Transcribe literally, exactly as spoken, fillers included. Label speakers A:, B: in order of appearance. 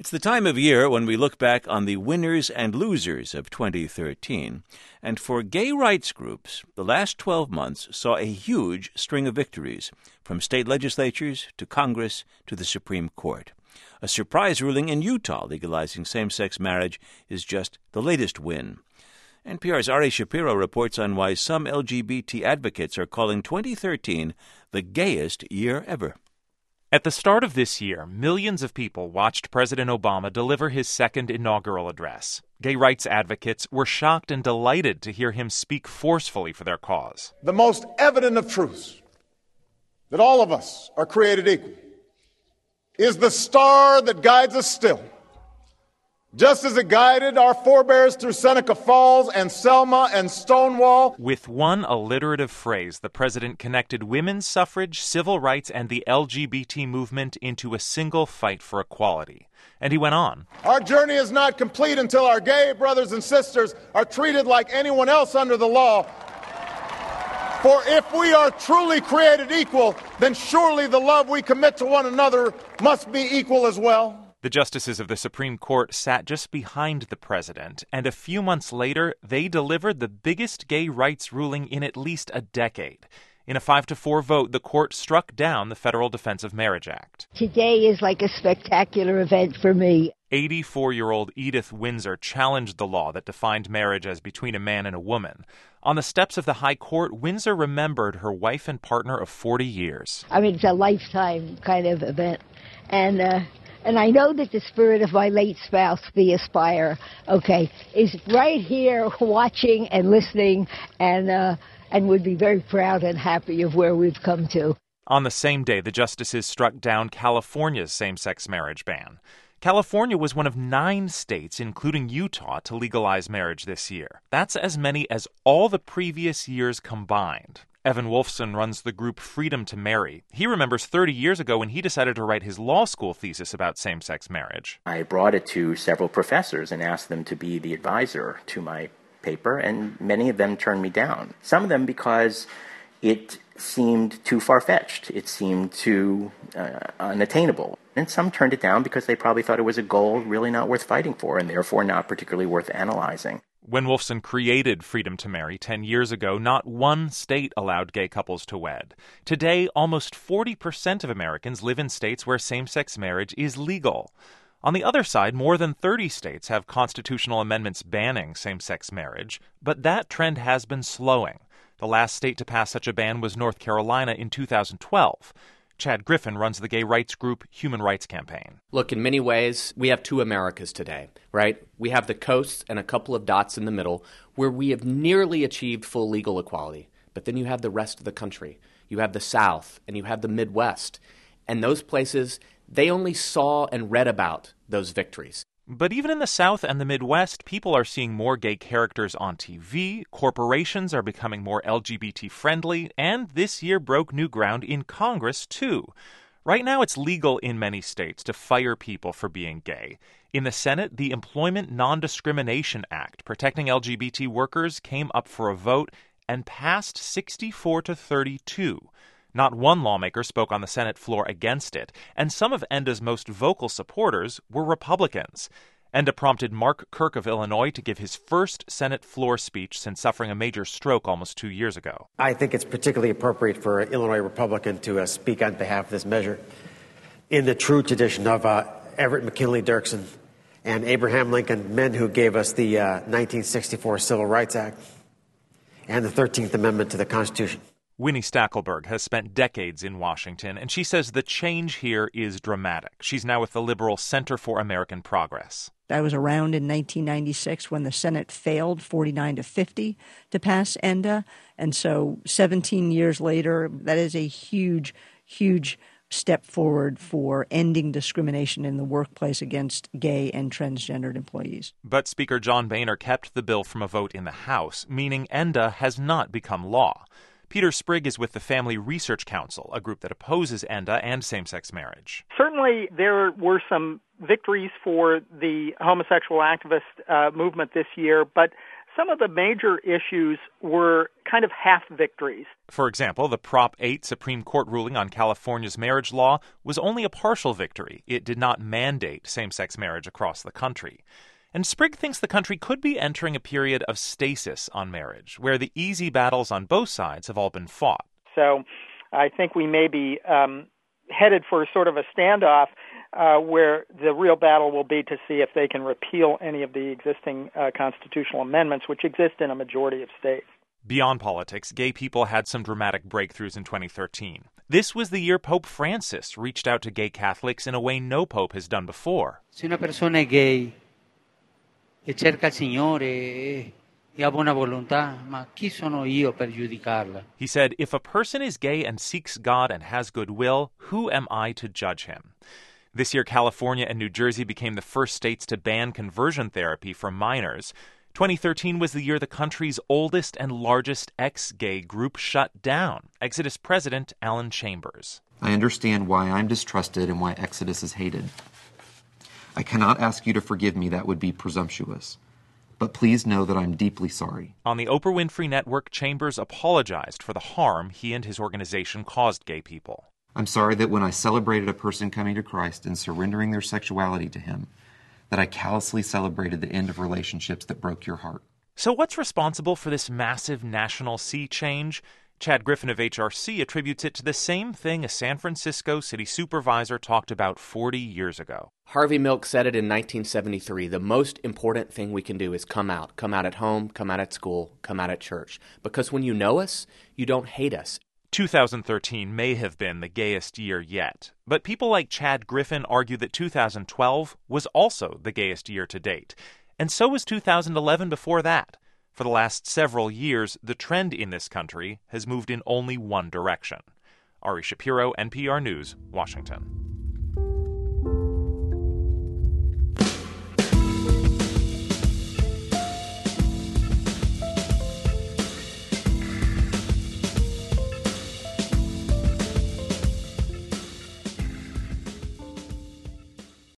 A: It's the time of year when we look back on the winners and losers of twenty thirteen. And for gay rights groups, the last twelve months saw a huge string of victories, from state legislatures to Congress to the Supreme Court. A surprise ruling in Utah legalizing same-sex marriage is just the latest win. N P R's Ari Shapiro reports on why some L G B T advocates are calling twenty thirteen the gayest year ever.
B: At the start of this year, millions of people watched President Obama deliver his second inaugural address. Gay rights advocates were shocked and delighted to hear him speak forcefully for their cause.
C: The most evident of truths, that all of us are created equal, is the star that guides us still. Just as it guided our forebears through Seneca Falls and Selma and Stonewall.
B: With one alliterative phrase, the president connected women's suffrage, civil rights, and the L G B T movement into a single fight for equality. And he went on.
C: Our journey is not complete until our gay brothers and sisters are treated like anyone else under the law. For if we are truly created equal, then surely the love we commit to one another must be equal as well.
B: The justices of the Supreme Court sat just behind the president, and a few months later, they delivered the biggest gay rights ruling in at least a decade. In a five to four vote, the court struck down the Federal Defense of Marriage Act.
D: Today is like a spectacular event for me.
B: eighty-four-year-old Edith Windsor challenged the law that defined marriage as between a man and a woman. On the steps of the High Court, Windsor remembered her wife and partner of forty years.
D: I mean, it's a lifetime kind of event. And, uh... And I know that the spirit of my late spouse, the Aspire, okay, is right here watching and listening and uh, and would be very proud and happy of where we've come to.
B: On the same day, the justices struck down California's same-sex marriage ban. California was one of nine states, including Utah, to legalize marriage this year. That's as many as all the previous years combined. Evan Wolfson runs the group Freedom to Marry. He remembers thirty years ago when he decided to write his law school thesis about same-sex marriage.
E: I brought it to several professors and asked them to be the advisor to my paper, and many of them turned me down. Some of them because it seemed too far-fetched. It seemed too uh, unattainable. And some turned it down because they probably thought it was a goal really not worth fighting for and therefore not particularly worth analyzing.
B: When Wolfson created Freedom to Marry ten years ago, not one state allowed gay couples to wed. Today, almost forty percent of Americans live in states where same-sex marriage is legal. On the other side, more than thirty states have constitutional amendments banning same-sex marriage, but that trend has been slowing. The last state to pass such a ban was North Carolina in two thousand twelve. Chad Griffin runs the gay rights group Human Rights Campaign.
F: Look, in many ways, we have two Americas today, right? We have the coasts and a couple of dots in the middle where we have nearly achieved full legal equality. But then you have the rest of the country. You have the South and you have the Midwest. And those places, they only saw and read about those victories.
B: But even in the South and the Midwest, people are seeing more gay characters on T V, corporations are becoming more L G B T-friendly, and this year broke new ground in Congress, too. Right now, it's legal in many states to fire people for being gay. In the Senate, the Employment Non-Discrimination Act protecting L G B T workers came up for a vote and passed sixty-four to thirty-two. Not one lawmaker spoke on the Senate floor against it, and some of ENDA's most vocal supporters were Republicans. ENDA prompted Mark Kirk of Illinois to give his first Senate floor speech since suffering a major stroke almost two years ago.
G: I think it's particularly appropriate for an Illinois Republican to uh, speak on behalf of this measure in the true tradition of uh, Everett McKinley Dirksen and Abraham Lincoln, men who gave us the uh, nineteen sixty-four Civil Rights Act and the thirteenth Amendment to the Constitution.
B: Winnie Stackelberg has spent decades in Washington, and she says the change here is dramatic. She's now with the liberal Center for American Progress.
H: I was around in nineteen ninety-six when the Senate failed forty-nine to fifty to pass ENDA. And so seventeen years later, that is a huge, huge step forward for ending discrimination in the workplace against gay and transgendered employees.
B: But Speaker John Boehner kept the bill from a vote in the House, meaning ENDA has not become law. Peter Sprigg is with the Family Research Council, a group that opposes ENDA and same-sex marriage.
I: Certainly there were some victories for the homosexual activist uh, movement this year, but some of the major issues were kind of half victories.
B: For example, the Prop eight Supreme Court ruling on California's marriage law was only a partial victory. It did not mandate same-sex marriage across the country. And Sprigg thinks the country could be entering a period of stasis on marriage, where the easy battles on both sides have all been fought.
I: So I think we may be um, headed for sort of a standoff uh, where the real battle will be to see if they can repeal any of the existing uh, constitutional amendments, which exist in a majority of states.
B: Beyond politics, gay people had some dramatic breakthroughs in twenty thirteen. This was the year Pope Francis reached out to gay Catholics in a way no pope has done before.
J: Se una persona è gay e cerca il Signore e ha buona volontà, ma chi sono io per giudicarla?
B: He said, if a person is gay and seeks God and has goodwill, who am I to judge him? This year, California and New Jersey became the first states to ban conversion therapy for minors. twenty thirteen was the year the country's oldest and largest ex-gay group shut down. Exodus president Alan Chambers.
K: I understand why I'm distrusted and why Exodus is hated. I cannot ask you to forgive me. That would be presumptuous. But please know that I'm deeply sorry.
B: On the Oprah Winfrey Network, Chambers apologized for the harm he and his organization caused gay people.
K: I'm sorry that when I celebrated a person coming to Christ and surrendering their sexuality to him, that I callously celebrated the end of relationships that broke your heart.
B: So what's responsible for this massive national sea change? Chad Griffin of H R C attributes it to the same thing a San Francisco city supervisor talked about forty years ago.
F: Harvey Milk said it in nineteen seventy-three. The most important thing we can do is come out. Come out at home, come out at school, come out at church. Because when you know us, you don't hate us.
B: two thousand thirteen may have been the gayest year yet, but people like Chad Griffin argue that two thousand twelve was also the gayest year to date. And so was two thousand eleven before that. For the last several years, the trend in this country has moved in only one direction. Ari Shapiro, N P R News, Washington.